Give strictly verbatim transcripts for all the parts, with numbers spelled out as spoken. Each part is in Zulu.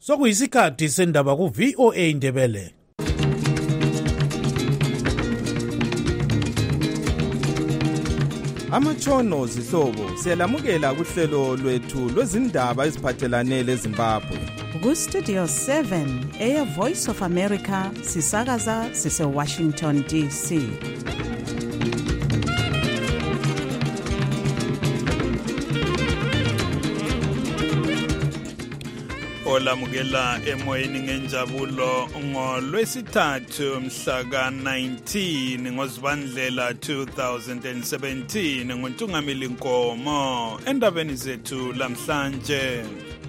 Sokuyisikhathi sendaba ku V O A Ndebele. Amatshono zihlobo siyalamukela kuhlelo lwethu lwezindaba eziphathelane leZimbabwe. Ku Studio seven, Air Voice of America, sisakaza sise Washington D C. Olamukela emoyeni ngenjabulo ngolwesithathu mhla ka nineteen ngoZibandlela two thousand seventeen ngoNtungamili Nkomo endabeni zethu lamhlanje.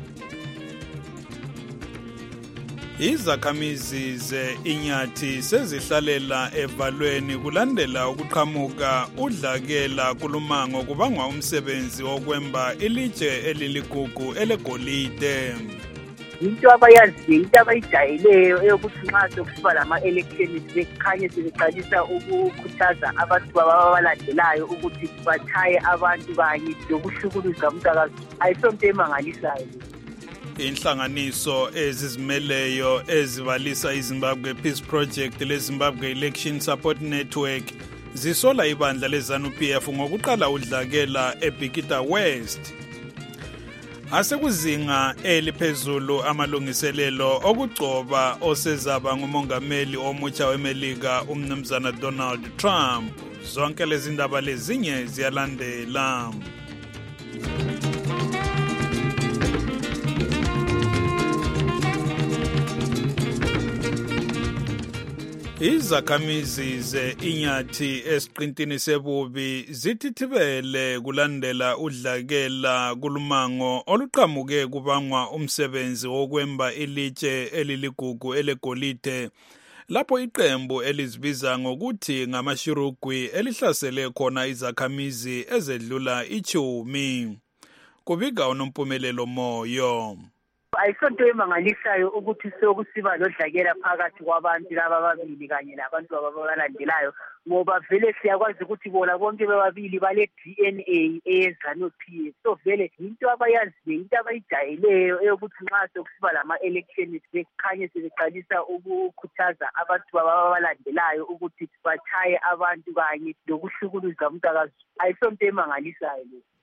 Izakhamizi ze-Inyathi sezihlalela evalweni kulandela ukuqhamuka udlakela kulumango kubangwa umsebenzi wokwemba ilitshe eliligugu elegolide. Into abayaziyo, into abayijayeleyo eyokuthi nxa sokusiba lama-elections bekhanye sebeqalisa ukukhuthaza abantu babalandelayo ukuthi bathaye abantu kanye lokuhlukuluza umntakazi. Ayisonto emangalisayo. Inhlanganiso ezizimeleyo ezibalisa iZimbabwe Peace Project leZimbabwe Election Support Network zisola ibandla leZANU-P F ngokuqala udlakela eBikita West. Asekuzinga eliphezulu amalungiselelo okugcoba osezaba ngumongameli omutsha weMelika umnumzana Donald Trump. Zonke lezi ndaba lezinye ziyalandela. Izakhamizi ze-Inyathi esiqintini sebubi zithithibele kulandela udlakela kulumango oluqhamuke kubangwa umsebenzi wokwemba ilitshe eliligugu elegolide lapho iqembu elizibiza ngokuthi ngamashurugwi elihlasele khona izakhamizi ezedlula ichumi. Kubika unompumelelo Moyo. Ayisonto emangalisayo ukuthi sokusiba lodlakela phakathi kwabantu laba ababili kanye nabantu ababalandelayo ngoba vele siyakwazi ukuthi bona bonke bebabili bale D N A eZANU-P F. So vele into abayaziyo, into abayijayeleyo eyokuthi nxa sokusiba lama-elections bekhanye sebeqalisa ukukhuthaza abantu babalandelayo ukuthi bathaye abantu kanye lokuhlukuluza umntakazi. Ayisonto emangalisayo.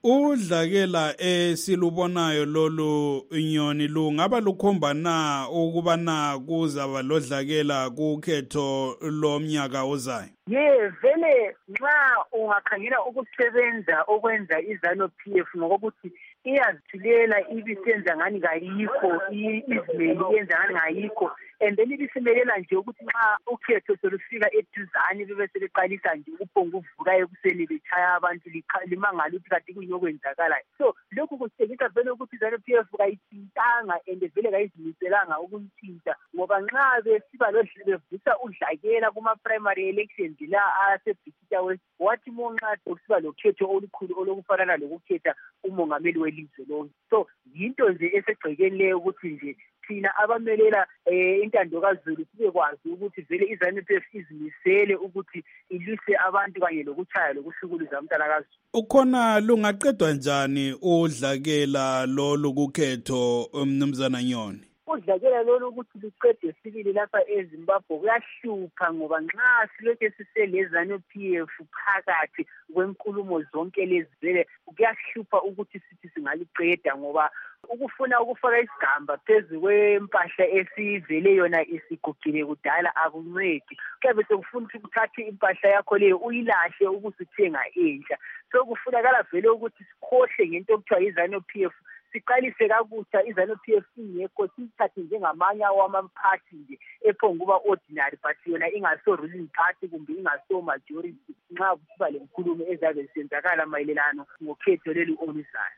Udlakela esilubonayo lolu inyoni lungaba lukhomba na ukuba na kuzaba lodlakela kukhetho lomnyaka ozayo? Ye vele nxa ungakhangela ukusebenza okwenza iZANU-P F ngokuthi iyazithulela ibisenza ngani kayikho, izimeli yenza ngani kayikho, and then ibisimelela nje ukuthi nxa ukhetho solufika eduzane bebe sebeqalisa nje ukuphonga uvuka ekuseni bechaya abantu limangala ukuthi kade kuyokwenzakala. So lokhu kusitshengisa vele ukuthi iZANU-P F kayithintanga and vele kayizimiselanga ukuyithinta ngoba nxa besiba bevusa udlakela kuma-primary elections la aseBikita West wathi monxa sokusiba lokhetho olukhulu olokufanana lokukhetha umongameli welizwe lonke. So yinto nje esegcekeni leyo ukuthi nje thina abamelela eh intando kaZulu sibekwazi ukuthi vele iZANU-P F izimisele ukuthi ilise abantu kanye lokuchaya lokuhlukuluza umntana kaZulu. Ukhona lungaqedwa njani udlakela lolu kukhetho umnumzana Nyoni? Udlakela lolu ukuthi luqedwe sibili lapha eZimbabwe kuyahlupha ngoba nxa silokhe siseleZANU-P F phakathi kwenkulumo zonke lezi vele kuyahlupha ukuthi sithi singaliqeda ngoba ukufuna ukufaka isigamba phezu kwempahla esivele yona isigugile kudala akuncedi. Kuyabe sekufuna ukuthi uthathe impahla yakho leyo uyilahle ukusithenga entsha. So kufunakala vele ukuthi sikhohle ngento okuthiwa iZANU-P F, siqalise kakutsha iZANU-P F ingekho, sithathe njengamanye awamaphathi nje ephonguba ordinary but yona ingaso ruling party kumbe ingaso majority nxa kusiba lenkulumo ezabe zisenzakala mayelelano ngokhetho leli oluzayo.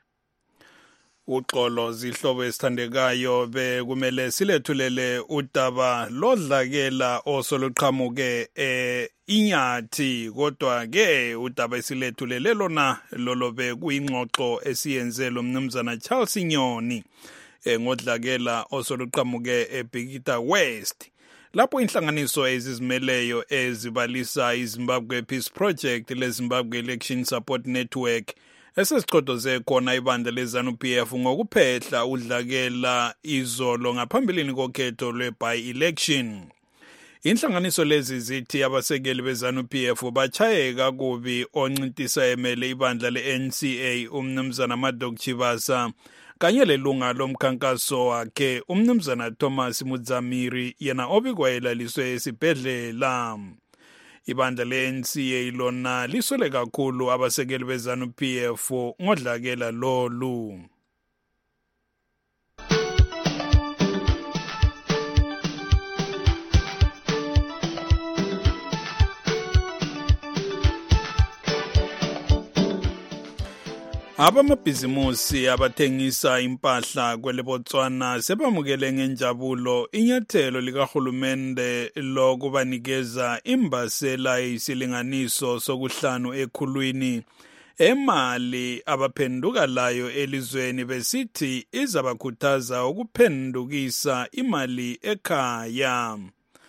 Uxolo zihlobo esithandekayo bekumele silethulele udaba lodlakela osoluqhamuke e-Inyathi kodwa ke udaba esilethulele lona lolobe kuyingxoxo esiyenze lo mnumzana Charles Nyoni ngodlakela osoluqhamuke eBikita West lapho inhlanganiso ezizimeleyo ezibalisa iZimbabwe Peace Project leZimbabwe Election Support Network esesiqodoze khona ibandla leZANU-P F ngokuphehla udlakela izolo ngaphambilini kokhetho lwe-by-election. Inhlanganiso lezi zithi abasekeli beZANU-P F bachayeka kubi oncintisa emele ibandla le-N C A umnumzana Madok Chibasa kanye lelunga lomkhankaso wakhe umnumzana Thomas Mudzamiri yena obikwayelaliswe esibhedlela. Ibandla le-N C A lona liswele kakhulu abasekeli beZANU-P F ngodlakela lolu. Abamabhizimusi abathengisa impahla kwele Botswana sebamukele ngenjabulo inyathelo likahulumende lokubanikeza imbasela isilinganiso sokuhlanu ekhulwini emali abaphenduka layo elizweni besithi izabakhuthaza ukuphendukisa imali ekhaya.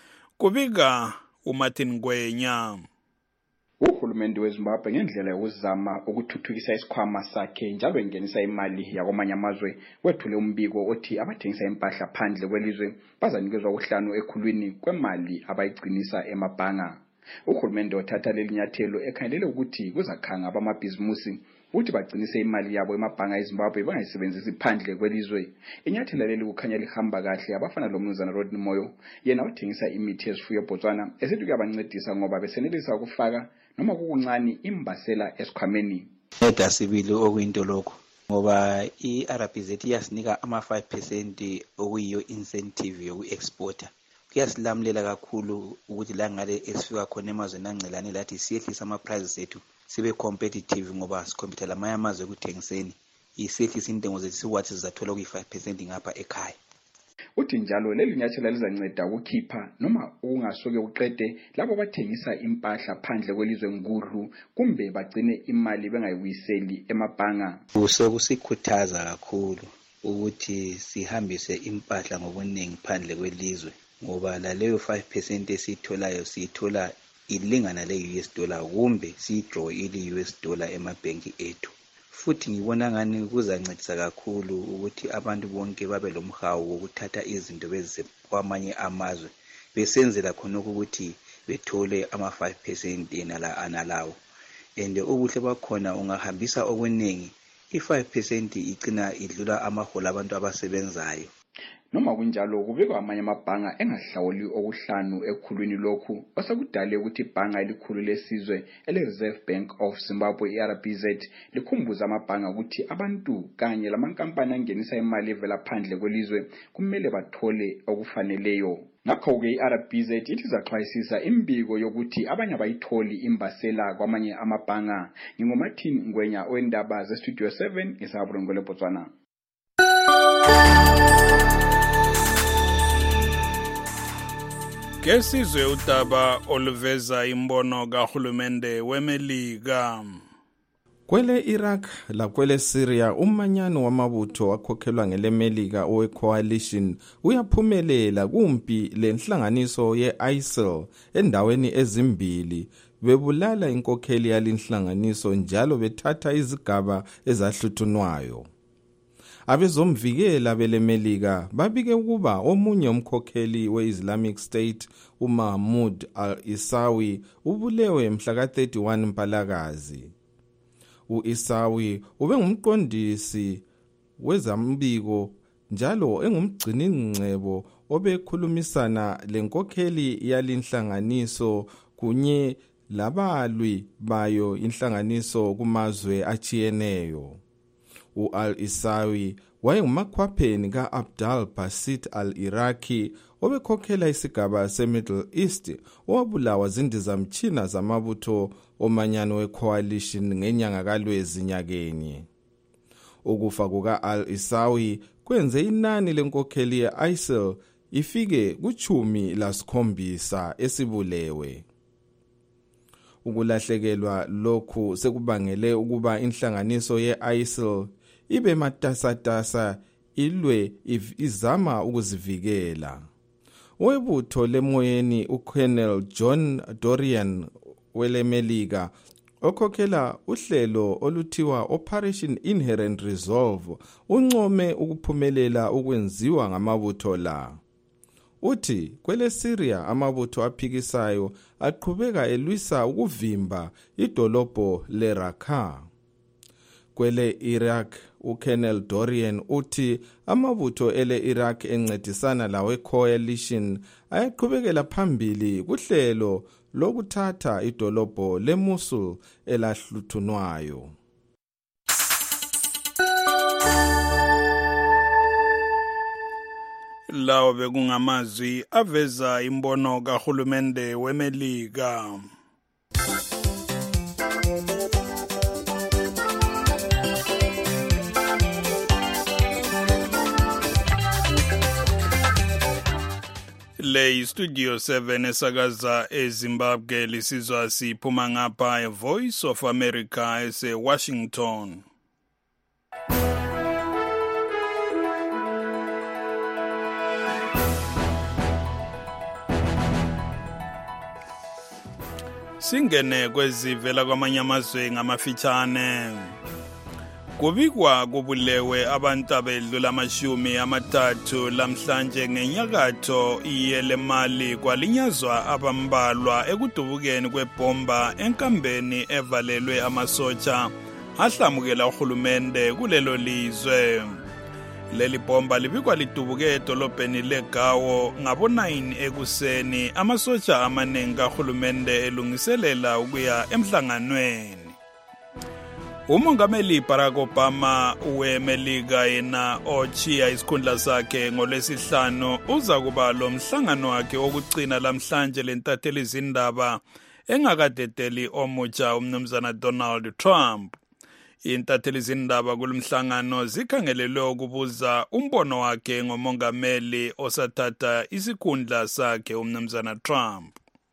Kubika uMartin Gwenya. Uhulumende weZimbabwe ngendlela yokuzama ukuthuthukisa isikhwama sakhe njalo engenisa imali yakwamanye amazwe wethule umbiko othi abathengisa impahla phandle kwelizwe bazanikezwa ukuhlanu ekhulwini kwemali abayigcinisa emabhanga. Uhulumende othatha leli nyathelo ekhangelele ukuthi kuzakhanga abamabhizimusi ukuthi bagcinise imali yabo emabhanga eZimbabwe bangayisebenzisi phandle kwelizwe. Inyathelo leli kukhanya lihamba kahle abafana lomnumzana Rodney Moyo yena othengisa imithi yezifuyo eBotswana esithi kuyabancedisa ngoba besenelisa ukufaka noma kukuncane imbasela esikhwameni. Eda sibili okuyinto lokho ngoba i-R B Z iyasinika ama five percent okuyiyo incentive yoku-exporta. Kuyasilamulela kakhulu ukuthi la ngale esifika khona emazweni ancelane lathi siyehlisa ama prices ethu sibe competitive ngoba sikhompetha lamanye amazwe ekuthengiseni isehlisa intengo zethu siwathi sizathola kuyi-five percent ngapha ekhaya. Uthi njalo leli nyathelo lizanceda ukukhipha noma ungasoke uqede labo bathengisa impahla phandle kwelizwe nkulu kumbe bagcine imali bengayibuyiseli emabhanga. Sokusikhuthaza kakhulu ukuthi sihambise impahla ngobuningi phandle kwelizwe ngoba la leyo five percent esitholayo sithola ilingana le-U S dollar kumbe siyidraw ili-U S dollar emabhenki ethu. Futhi ngibona ngani kuzancedisa kakhulu ukuthi abantu bonke babe lomhawu wokuthatha izinto bezise kwamanye amazwe besenzela khona ukuthi bethole ama five percent enala analawo. And ubuhle bakhona ungahambisa okuningi i-five percent igcina idlula amaholo abantu abasebenzayo. Noma kunjalo kubekwa amanye amabhanga engahlawuli okuhlanu ekhulwini lokhu osakudale ukuthi ibhanga elikhulu lesizwe ele-Reserve Bank of Zimbabwe i-R B Z likhumbuza amabhanga ukuthi abantu kanye lamankampani angenisa imali evela phandle kwelizwe kumele bathole okufaneleyo. Ngakho-ke i-R B Z ithi izaxwayisisa imbiko yokuthi abanye abayitholi imbasela kwamanye amabhanga. NginguMartin Ngwenya owendaba ze-Studio seven eSabulongwe Botswana. Kesizwe udaba oluveza imbono kahulumende weMelika. Kwele Iraq la kwele Syria umanyano wamabutho akhokhelwa ngelemelika owe-coalition uyaphumelela kumpi lenhlanganiso ye-I S I L endaweni ezimbili bebulala inkokheli yalinhlanganiso njalo bethatha izigaba ezahluthunwayo. Abezomvikela belemelika babike ukuba omunye umkhokheli we-Islamic State uMahmoud al-Isawi ubulewe mhla ka thirty-one Mpalakazi. U-Isawi ube ngumqondisi wezambiko njalo engumgcini ngcebo obekhulumisana lenkokheli yalinhlanganiso kunye labalwi bayo inhlanganiso kumazwe achiyeneyo. U-al-Isawi wayengumakhwapheni ka-Abdal Basit al-Iraqi obekhokhela isigaba se-Middle East owabulawa zindizamtshina zamabutho omanyano we-coalition ngenyanga kaLwezi nyakenye. Ukufa kuka-al-Isawi kwenze inani lenkokheli ye-I S I L ifike kuchumi lasikhombisa esibulewe. Ukulahlekelwa lokhu sekubangele ukuba inhlanganiso ye-I S I L ibe matasatasa ilwe izama ukuzivikela. Webutho lemoyeni uColonel John Dorian welemelika okhokhela uhlelo oluthiwa Operation Inherent Resolve uncome ukuphumelela ukwenziwa ngamabutho la. Uthi kwele Syria amabutho aphikisayo aqhubeka elwisa ukuvimba idolobho leRaqqa. Kwele Iraq uKolonel Dorian uthi amabutho ele Iraq encedisana lawe coalition ayaqhubekela phambili kuhlelo lokuthatha idolobho leMosul elahluthunwayo. Lawo bekungamazwi aveza imbono kahulumende weMelika. Le Studio seven esakaza eZimbabwe lisizwa siphuma ngapha eVoice of America ese Washington. Singene kwezivela kwamanye amazwe ngamafitshane. Kubikwa kubulewe abantu abedlula amashumi amathathu lamhlanje ngenyakatho yelemali kwalinyazwa abambalwa ekudubukeni kwebomba enkambeni evalelwe amasotsha ahlamukela uhulumende kulelo lizwe. Leli bomba libikwa lidubuke edolobheni leGawo ngabo nine ekuseni amasotsha amaningi kahulumende elungiselela ukuya emhlanganweni. Umongameli Barack Obama weMelika yena ochiya isikhundla sakhe ngolwesihlanu uza kuba lo mhlangano wakhe wokugcina lamhlanje lentatheli izindaba engakadedeli omutsha umnumzana Donald Trump. Intatheli izindaba kulomhlangano zikhangelelwe ukubuza umbono wakhe ngomongameli osathatha isikhundla sakhe umnumzana Trump.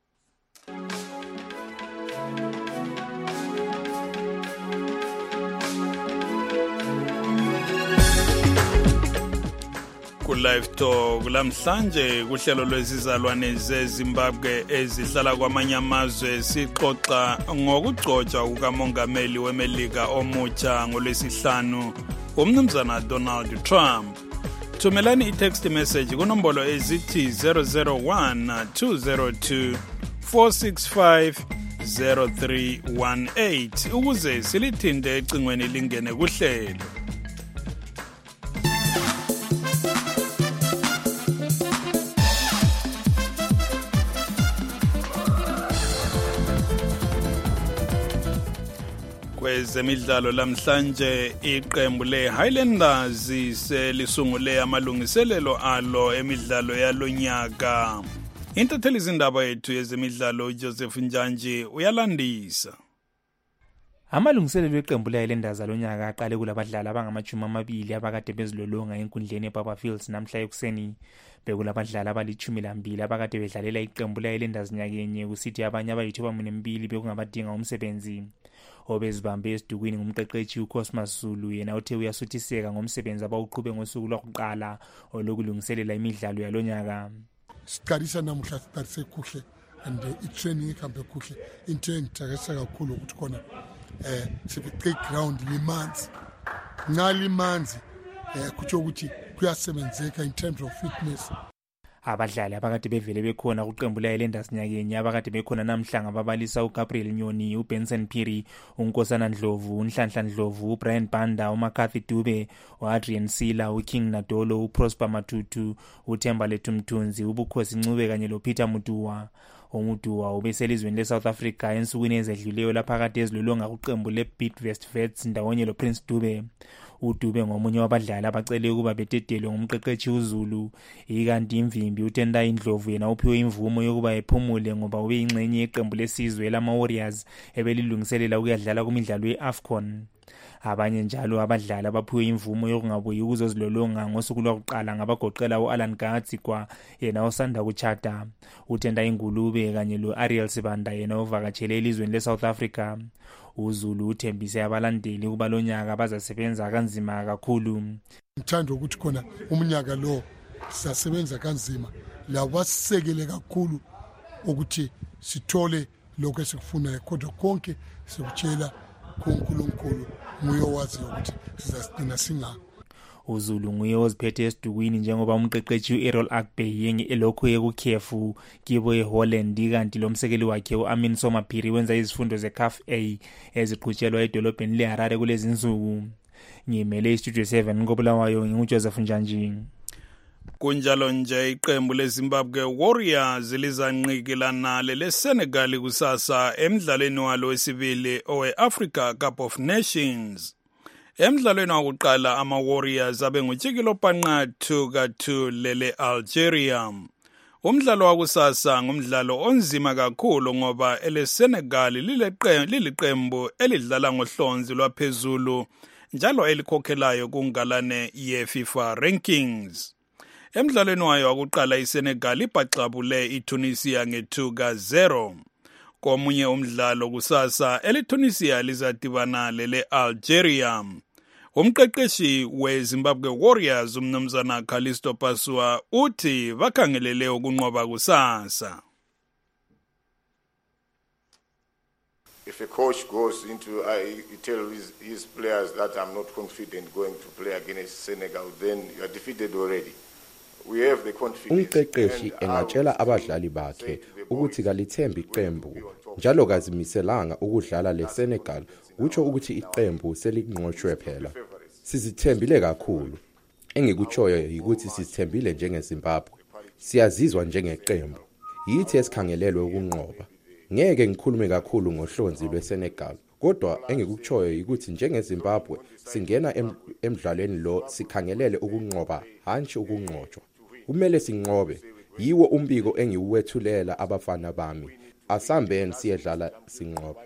Ku-Live Talk lamhlanje kuhlelo lwezizalwane zeZimbabwe ezihlala kwamanye amazwe sixoxa ngokugcotshwa kukamongameli weMelika omutsha ngolwesihlanu umnumzana Donald Trump. Thumelani i-text message kunombolo ezithi zero zero one two zero two four six five zero three one eight ukuze silithinte ecingweni lingene kuhlelo. Kwezemidlalo lamhlanje iqembu leHighlanders selisungule amalungiselelo alo emidlalo yalonyaka. Intatheli izindaba yethu yezemidlalo Joseph Njanji uyalandisa. Amalungiselelo eqembu leHighlanders alonyaka aqale kulabadlali abangamajumi amabili abakade bezilolonga enkundleni eBaba Fields namhla ekuseni. Bekulabadlali abalitshumi lambili abakade bedlalela iqembu leHighlanders nyakenye kusithi abanye abayithoba munembili bekungabadinga umsebenzi. Obezibambe esidukwini ngumqeqeshi uCosmas Zulu yena uthe uyasuthiseka ngomsebenzi abawuqhube ngosuku lokuqala olokulungiselela imidlalo yalonyaka. Siqalisa namuhla siqalise kuhle and i-training ihambe kuhle. Into engithakasa kakhulu ukuthi khona eh sibe ground limanzi. Nxa limanzi eh kutsho ukuthi kuyasebenzeka in terms of fitness. Abadlali abakade bevele bekhona kuqembu leHighlanders nyakenye abakade bekhona namhlanje ababalisa uGabriel Nyoni, uBenson Phiri, uNkosana Ndlovu, uNhlanhla Ndlovu, uBrian Banda, uMcCarthy Dube, uAdrian Sila, uKing Nadolo, uProsper Matutu, uThemba Lethumthunzi, uBukhosi Ncube kanye loPeter Mutuwa. Umutuwa ubeselizweni leSouth Africa ensukwini ezedluleyo lapha kade ezilolonga kuqembu leBidvest Vets ndawonye loPrince Dube. uDube ngomunye wabadlali abacele ukuba betedelwe ngumqeqeshi uZulu. Ikanti imvimbi uTendai Ndlovu yena uphiwe imvumo yokuba ephumule ngoba ube ingxenye yeqembu lesizwe lama Warriors ebelilungiselela ukuyadlala kumidlalo yeAfcon. Abanye njalo abadlali abaphiwe imvumo yokungabuyi ukuzozilolonga ngosuku lokuqala ngabagoqela uAlan Gatzikwa yena osanda kuchata, uTendai Ngulube kanye loAriel Sibanda yena ovakatshele elizweni leSouth Africa. uZulu uthembise abalandeli ukuba lonyaka bazasebenza kanzima kakhulu. Ngithanda ukuthi khona umnyaka lo sizasebenza kanzima lawasisekele kakhulu ukuthi sithole lokho esikufunayo kodwa konke sikutshela kuNkulunkulu nguye owaziyo ukuthi sizasigcina singaphi. uZulu nguye oziphethe esidukwini njengoba umqeqeshi uErrol Akbeyeng elokhu ekukhefu kibo eHolland kanti lo msekeli wakhe uAmin Somaphiri wenza izifundo ze-C A F A eziqhutshelwa edolobheni leHarare kulezi insuku. Ngimele iStudio seven ngobulawayo nginguJoseph Njanji. Kunjalo nje iqembu leZimbabwe Warriors lizanqikilana leSenegal kusasa emidlalweni walo wesibili owe-Africa Cup of Nations. Emidlalweni wokuqala ama-Warriors abe ngutshikilo panqathu kathu lele Algeria. Umdlalo wakusasa ngumdlalo onzima kakhulu ngoba eleSenegal liliqembu elidlala ngohlonzi lwaphezulu njalo elikhokhelayo kungalane ye-FIFA rankings. Emidlalweni wayo wakuqala iSenegal ibhaxabule iTunisia nge-two ka zero. Komunye umdlalo kusasa eleTunisia lizadibana lele Algeria. Umqeqeshi weZimbabwe Warriors umnumzana Callisto Pasua uthi bakhangelele ukunqoba kusasa. If a coach goes into, uh, he tells his, his players that I'm not confident going to play against Senegal, then you are defeated already. We have the confidence. Umqeqeshi engatshela abadlali bakhe ukuthi kalithembi iqembu njalo kazimiselanga ukudlala leSenegal, utsho ukuthi iqembu selinqotshwe phela. Sizithembile kakhulu. Engikutshoyo ukuthi sizithembile njengeZimbabwe. Siyazizwa njengeqembu. Yithi esikhangelelwe ukunqoba. Ngeke ngikhulume kakhulu ngohlonzi lweSenegal, kodwa engikutshoyo ukuthi njengeZimbabwe singena emdlalweni lo sikhangelele ukunqoba hantshi ukunqotshwa. Kumele sinqobe. Yiwo umbiko engiwethulela abafana bami. Asambeni siyedlala sinqoba.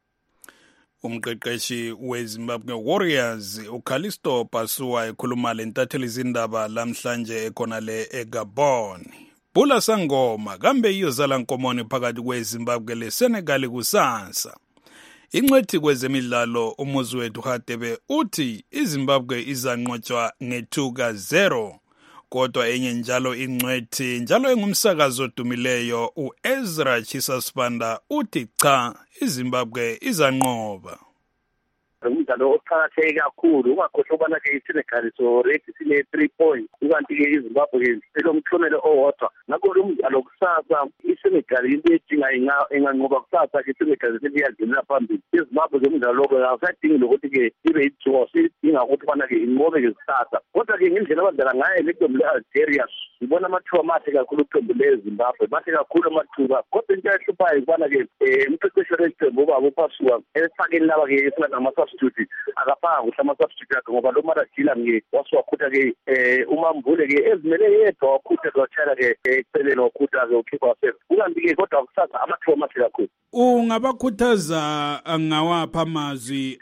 Umqeqeshi weZimbabwe Warriors uCallisto Pasua ekhuluma lentatheli izindaba lamhlanje ekhona le eGabon. Bula Sangoma kambe iyozala nkomoni phakathi kweZimbabwe leSenegal kusasa. Ingcwethi kwezemidlalo umuzi wethu Hadebe uthi iZimbabwe izanqotshwa nge-two ka zero. Kodwa enye njalo ingcwethi njalo engumsakazo odumileyo uEzra Chisasbanda uthi cha iZimbabwe izanqoba. Umdlalo oqakatheke kakhulu ungakhohlwa ubana ke iSenegal so rate sine three points ukanti ke iZimbabwe selomhlomelo owodwa ngakho lo mdlalo kusasa iSenegal into edinga enganqoba kusasa ke iSenegal seliyadlula phambili. iZimbabwe zomdlalo lo akasadingi lokuthi ke ibe i-draw sidinga ukuthi bana ke inqobe ke kusasa kodwa ke ngendlela abadlala ngayo leqembu le-Algeria ngibona amathuba amahle kakhulu iqembu leZimbabwe mahle kakhulu amathuba kodwa into ehluphayo ukubana ke umqeqeshi weqembu ubaba uPasua esifakeni laba ke esinama substitute akafanga kuhle ama-substitute akhe ngoba lo Maradila nge wasiwakhutha ke uMambule ke ezimele yedwa wakhutha kwatshela ke eceleni wakhutha ke ukhipha wasefa ukanti ke kodwa kusasa amathuba amahle kakhulu. Ungabakhuthaza ngawapha amazwi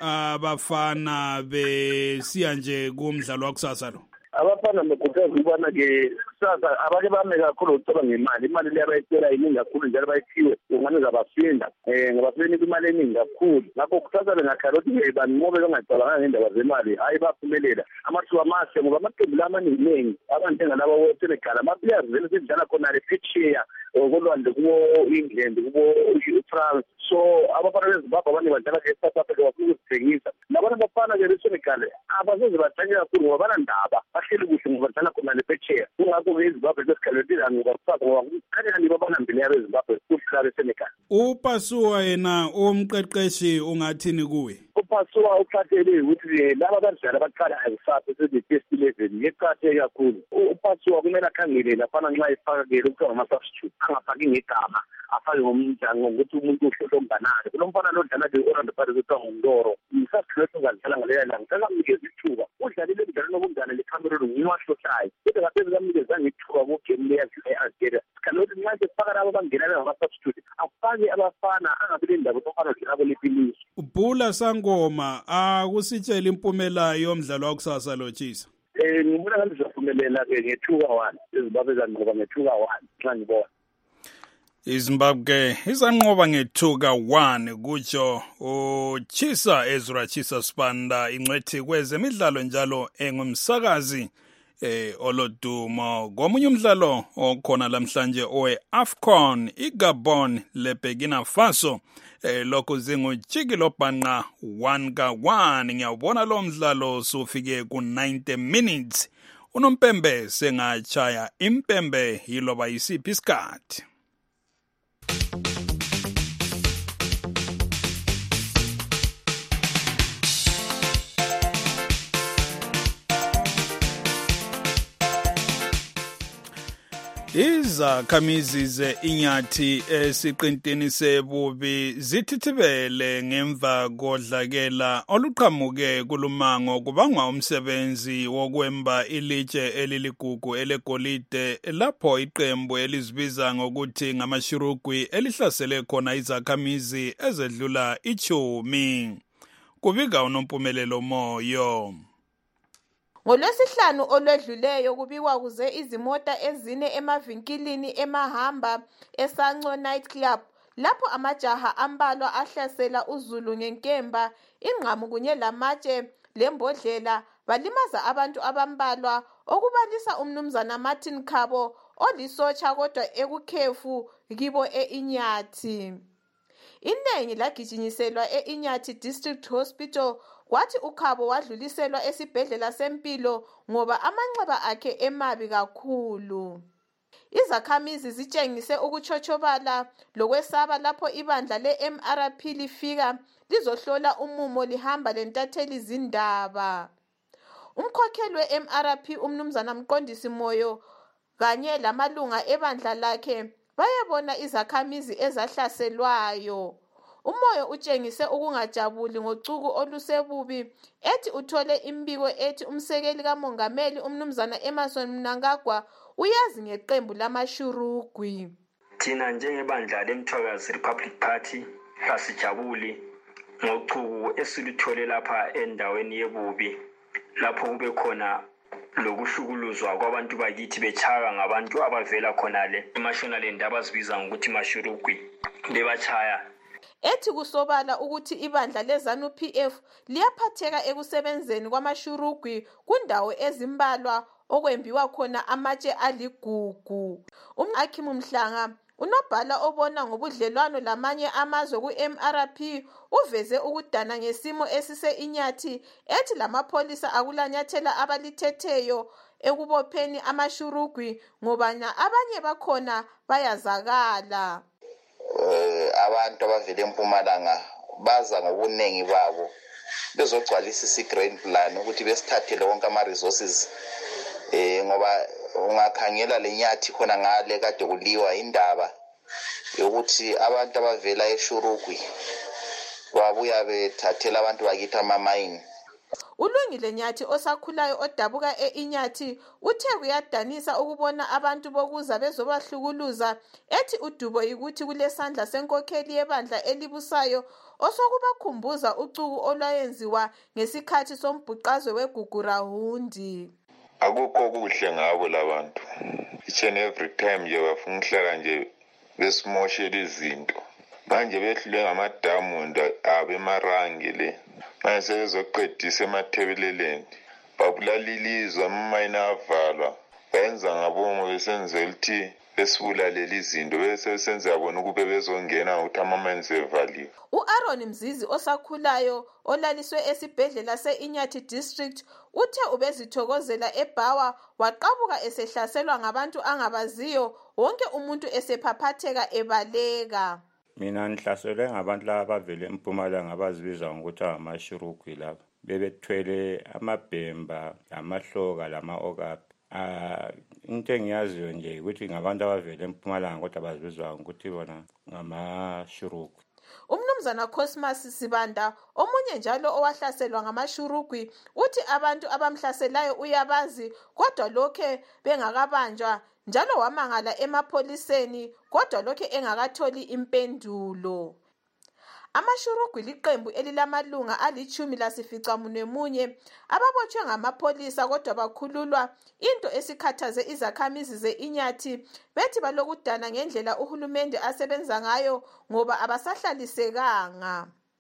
abafana besiya nje kumdlalo wakusasa lo? Abafana bekhuthaza ukubana ke kusasa abake bame kakhulu ukuceba ngemali. Imali le abayicela iningi kakhulu njalo bayithiwe ungane zabasinda eh ngabasebenzi imali eningi kakhulu. Ngakho kusasa bengakhala ukuthi banqobe bengacabanga ngendaba zemali hayi baphumelela. Amathuba amahle ngoba amaqembu lamaningi abantu ngalabo weSenegal ama-players vele sidlala khona le feature okolwandle kuwo England kuwo France. So abafana beZimbabwe abanye badlala ke South Africa bafuna ukuzithengisa. Labana bafana ke leSenegal abazoze bathanye kakhulu ngoba banandaba bahleli kuhle ngoba badlala khona le feature. Kungakho iZimbabwe sesikhalethile ngoba kusasa ngoba kanjani babanambile yabeZimbabwe kuhlala leSenegal. uPasua yena umqeqeshi ungathini kuwe? uPasua uqathele ukuthi laba badlala baqala kusasa se-test eleven yeqhatheke kakhulu. uPasua kumele akhangele lafana nxa efaka ke lokho ngama-substitute angafaki ngegama afake ngomdlalo ngokuthi umuntu uhlohlo mbanake kulo mfana lo dlala ke Orlando Pirates kuthiwa nguNdoro isasikhletho ngadlala ngaleya langa sakamnikeza ithuba udlalile emdlalweni wokudlala leCameroon ngiwahlohlayo kodwa ngaphezulu kamnikezanga ithuba kugame leyakhe e-Algeria sikhaloti nxa sefaka labo bangenana ngama-substitute afake abafana angabi lendaba ofana dlabo lepilisi. Bula Sangoma akusitshela impumela yomdlalo wakusasa lo Chisa. Eh ngibona ngathi sizaphumelela ke nge-two ka one iZimbabwe izanqoba nge-two ka one nxa ngibona. iZimbabwe izanqoba nge-two ka one kutsho uChisa Ezra Chisasbanda ingcwethi kwezemidlalo njalo engumsakazi eh olodumo. Ngomunye umdlalo okhona lamhlanje owe AFCON, iGabon le Burkina Faso eh lokho zingujikilo bhanqa one ka one. Ngiyawubona lo mdlalo sufike ku ninety minutes. Unompembe sengachaya impembe yiloba yisiphi isikhathi. Izakhamizi ze-Inyathi esiqintini sebubi zithithibele ngemva kodlakela oluqhamuke kulumango kubangwa umsebenzi wokwemba ilitshe eliligugu elegolide lapho iqembu elizibiza ngokuthi ngamashurugwi elihlasele khona izakhamizi ezedlula ichumi. Kubika unompumelelo Moyo. NgoLwesihlanu olwedluleyo kubikwa kuze izimota ezine emavinkilini emahamba eSanco Night Club lapho amajaha ambalwa ahlasela uZulu ngenkemba, ingqamu kunye lamatshe lembodlela balimaza abantu abambalwa okubalisa umnumzana Martin Khabo olisotsha kodwa ekukhefu kibo e-Inyathi. Iningi lagijinyiselwa e-Inyathi District Hospital kwathi uKhabo wadluliselwa esibhedlela sempilo ngoba amanxeba akhe emabi kakhulu. Izakhamizi zitshengise ukuchotshobala lokwesaba lapho ibandla le-M R P lifika lizohlola umumo lihamba lentatheli zindaba. Umkhokheli we-M R P umnumzana Mqondisi Moyo kanye lamalunga ebandla lakhe bayabona izakhamizi ezahlaselwayo. Umoyo utshengise ukungajabuli ngocuku olusebubi ethi uthole imbiko ethi umsekeli kamongameli umnumzana Emerson Mnangagwa uyazi ngeqembu lamashurugwi. Thina njengebandla leMthwakazi Republic Party asijabuli ngocuku esilithole lapha endaweni yebubi lapho kube khona lokuhlukuluzwa kwabantu bakithi bechaya ngabantu abavela khonale eMashonaland abazibiza ngokuthi mashurugwi bebachaya. Ethi kusobala ukuthi ibandla leZANU P F liyaphatheka ekusebenzeni kwamashurugwi kundawo ezimbalwa okwembiwa khona amatshe aligugu. Umhakimu Mhlanga unobhala obona ngobudlelwano lamanye amazwe ku-M R P uveze ukudana ngesimo esise-Inyathi ethi lamapholisa akulanyathela abalithetheyo ekubopheni amashurugwi ngoba abanye bakhona bayazakala. Uh, abantu abavela eMpumalanga baza ngobuningi babo bezogcwalisa isi-grand plan ukuthi besithathele wonke ama-resources eh ngoba ungakhangela leNyathi khona ngale kade kuliwa indaba yokuthi abantu abavela eShurugwi babuya bethathela abantu bakithi ama-mine. Ulungile Nyathi osakhulayo odabuka e-Inyathi uthe kuyadanisa ukubona abantu bokuza bezobahlukuluza ethi udubo ukuthi kulesandla senkokheli yebandla elibusayo osokubakhumbuza ucuku olwayenziwa ngesikhathi sombhuqazwe weGugurahundi. Akukho kuhle ngabo labantu. Each and every time nje bafuna ukuhlala nje besimoshela izinto. Manje behlule ngamadamu abemarangi le. Manje sebezoqedisa emathebeleleni. Babulalilizwa amayina avalwa. Benza ngabomo besenzela ukuthi besibulalela izinto bese senza yabona ukube bezongena ukuthi amamanzi evaliwe. U-Aaron Mzizi osakhulayo olaliswe esibhedlela se-Inyathi District uthe ubezithokozela eBhawa waqabuka esehlaselwa ngabantu angabaziyo wonke umuntu esephaphatheka ebaleka. Mina nihlaselwe ngabantu laba abavele eMpumalanga abazibiza ngokuthi amashurugwi laba bebethwele amabhemba amahloka lama-okapi. Ah into engiyaziyo nje ukuthi ngabantu abavele eMpumalanga kodwa bazibizwa ukuthi bona ngamashurugwi. Umnumzana Cosmas Sibanda omunye njalo owahlaselwa ngamashurugwi uthi abantu abamhlaselayo uyabazi kodwa lokhe bengakabanjwa njalo wamangala emapholiseni kodwa lokhe engakatholi impendulo. Amashurugwi liqembu elilamalunga alichumi lasificamunwemunye ababotshwe ngamapholisa kodwa bakhululwa into esikhathaze izakhamizi ze-Inyathi bethi balokudana ngendlela uhulumende asebenza ngayo ngoba abasahlalisekanga.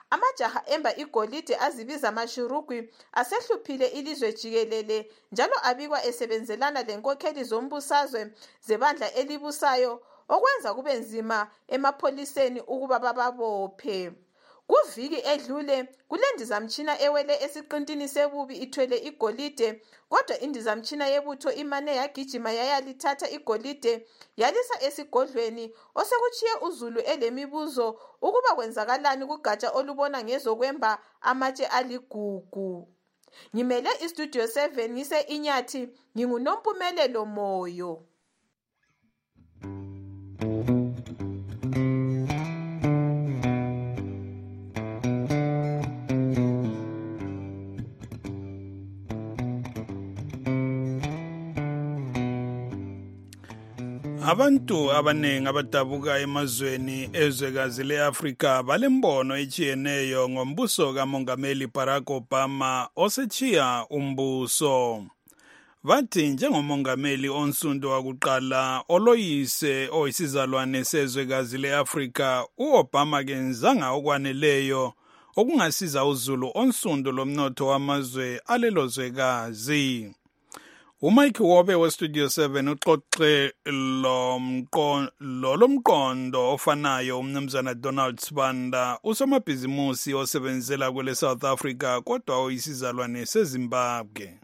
amajaha emba igolide azibiza amashurugwi asehluphile ilizwe jikelele njalo abikwa esebenzelana lenkokheli zombusazwe zebandla elibusayo okwenza kube nzima emapholiseni ukuba bababophe. Kuviki edlule kulendizamtshina ewele esiqintini sebubi ithwele igolide kodwa indizamtshina yebutho imane yagijima yayalithatha igolide yalisa esigodlweni osekutshiye uZulu elemibuzo ukuba kwenzakalani kugatsha olubona ngezokwemba amatshe aligugu. Ngimele istudio seven ngise Inyathi, nginguNompumelelo Moyo. Abantu abanengi abadabuka emazweni ezwekazi leAfrika balembono echiyeneyo ngombuso kaMongameli Barack Obama osechiya umbuso. Bathi njengomongameli onsundu wakuqala oloyise oyisizalwane sezwekazi leAfrika, uObama kenzanga okwaneleyo okungasiza uZulu onsundu lomnotho wamazwe alelo zwekazi. uMike Wobe weStudio seven uxoxe lo lomqondo ofanayo umnumzana Donald Sibanda, usomabhizimusi osebenzela kwele South Africa kodwa oyisizalwane seZimbabwe.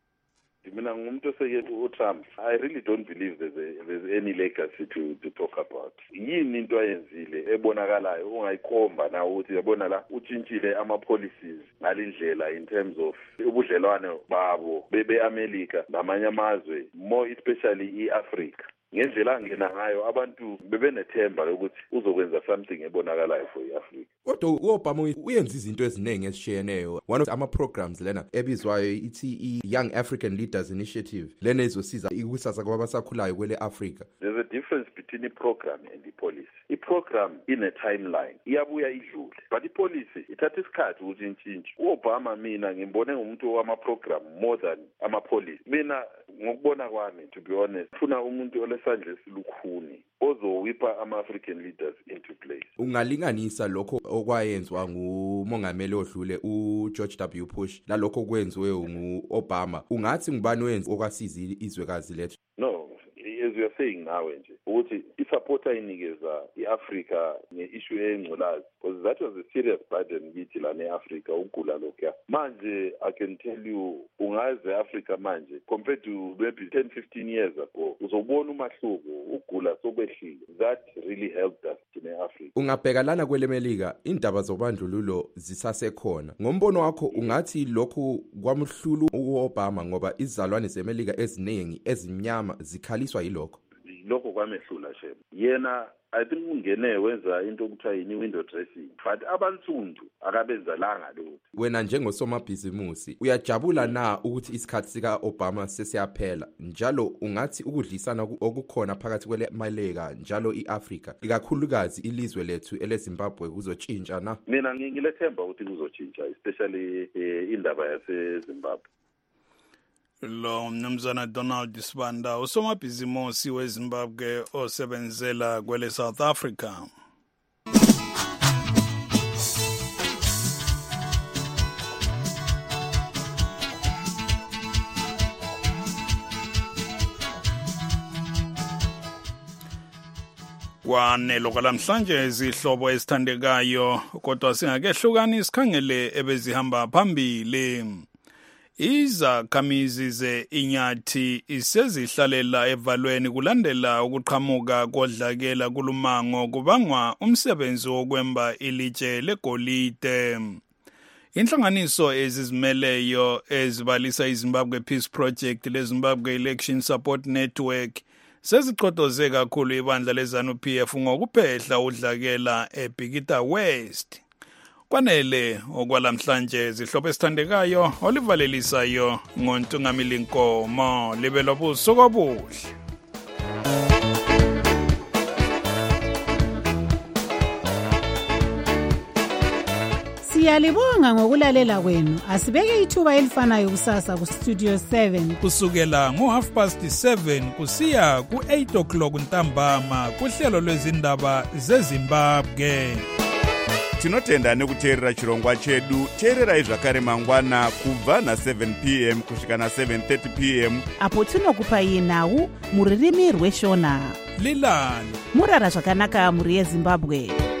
Mina ngumuntu oseyethu uTrump. I really don't believe there's, a, there's any legacy to, to talk about. Yini into ayenzile ebonakalayo ungayikhomba na ukuthi yabona la utshintshile ama policies ngalindlela in terms of ubudlelwane babo bebeAmerica namanye amazwe, more especially iAfrica. Ngendlela angena ngayo abantu bebenethemba lokuthi uzokwenza something ebonakalayo for iAfrica. Kodwa uObama uyenza izinto eziningi ezishiyeneyo. One of ama programs lena ebizwayo ithi Young African Leaders Initiative lena izosiza ikusasa kwabasakhulayo kwele Africa. There's a difference between the program and the policy. The program in a timeline iyabuya idlule, but the policy ithatha isikhathi ukuthi intshintshe. uObama mina ngimbone umuntu wama program more than ama policy. Mina ngokubona kwami, to be honest, funa umuntu olesandla esilukhuni ozowipa ama-African leaders into place. Ungalinganisa lokho okwayenzwa ngumongameli odlule uGeorge W. Bush lalokho kwenziwe nguObama, ungathi ngubani wenza okwasiza izwekazi lethu? No, as we are saying now nje ukuthi isupporta inikeza iAfrica ngeissue engcolazi, because that was a serious burden kithi la neAfrica ukugula lokho. Manje I can tell you ungaze Africa manje compared to maybe ten fifteen years ago uzobona umahluko ukugula sokwehlile. That really helped us in Africa. Ungabheka lana kwelemelika indaba zobandlululo zisasekhona. Ngombono wakho ungathi lokhu kwamhlulu uObama ngoba izizalwane zemelika eziningi ezimnyama zikhaliswa yilokho. Lokho kwamehlula shem. Yena I think ungene wenza into okuthiwa yini window dressing, but abansundu akabenza langa lokho. Wena njengosomabhizimusi uyajabula na ukuthi isikhathi sika Obama sesiyaphela, njalo ungathi ukudlisana okukhona phakathi kwele Melika njalo iAfrica ikakhulukazi ilizwe lethu eleZimbabwe kuzotshintsha na? Mina ngilethemba ukuthi kuzotshintsha, especially eh, indaba yaseZimbabwe. Lo mnumzana Donald Sibanda usomabhizimusi weZimbabwe osebenzela kwele South Africa. Kwanelo kwalamhlanje izihlobo ezithandekayo kodwa singakehlukani isikhangele ebezihamba phambili. Izakhamizi ze-Inyathi isezihlalela evalweni kulandela ukuqhamuka kodlakela kulumango kubangwa umsebenzi wokwemba ilitshe legolide. Inhlanganiso ezizimeleyo ezibalisa iZimbabwe Peace Project leZimbabwe Election Support Network seziqotoze kakhulu ibandla leZANU-P F ngokuphehla udlakela eBhikita West. Kwanele okwalamhlanje zihlobo esithandekayo olivalelisayo ngoNtungamili Nkomo libelo busuku obuhle. Siyalibonga ngokulalela kwenu. Asibeke ithuba elifanayo kusasa ku Studio seven kusukela ngo half past seven kusiya ku eight o'clock ntambama kuhlelo lwezindaba zeZimbabwe. tinotenda nekuteerera chirongwa chedu. Teererai zvakare mangwana kubva na7 p m kusvika na7 thirty p m apo tinokupai nhau muririmi rweshona. Lilani murara zvakanaka muri yeZimbabwe.